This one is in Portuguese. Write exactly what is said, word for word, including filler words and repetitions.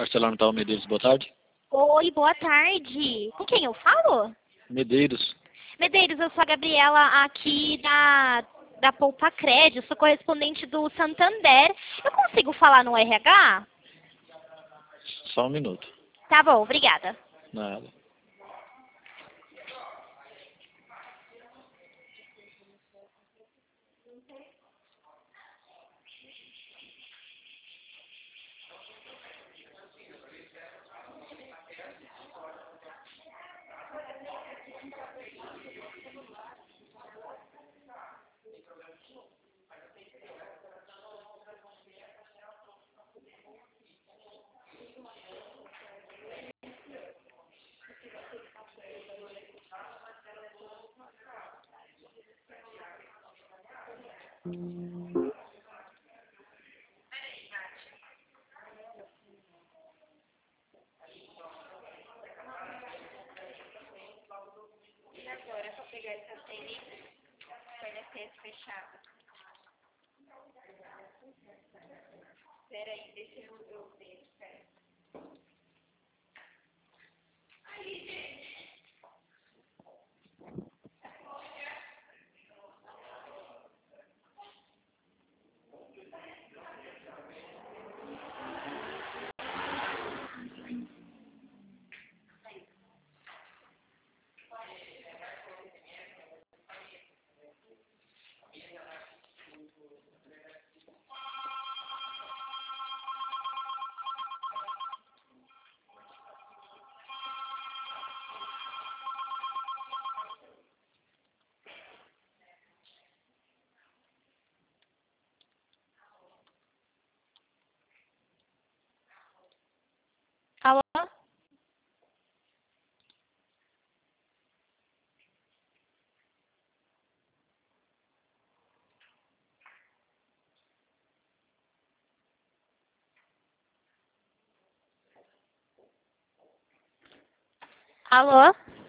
ArcelorMittal Medeiros, boa tarde. Oi, boa tarde. Com quem eu falo? Medeiros. Medeiros, eu sou a Gabriela aqui da, da Poupa Crédito, sou correspondente do Santander. Eu consigo falar no R H? Só um minuto. Tá bom, obrigada. Nada. Agora, para pegar essa senha, vai ser fechada. Espera aí, deixa eu ver. Espera. Alô? Alô?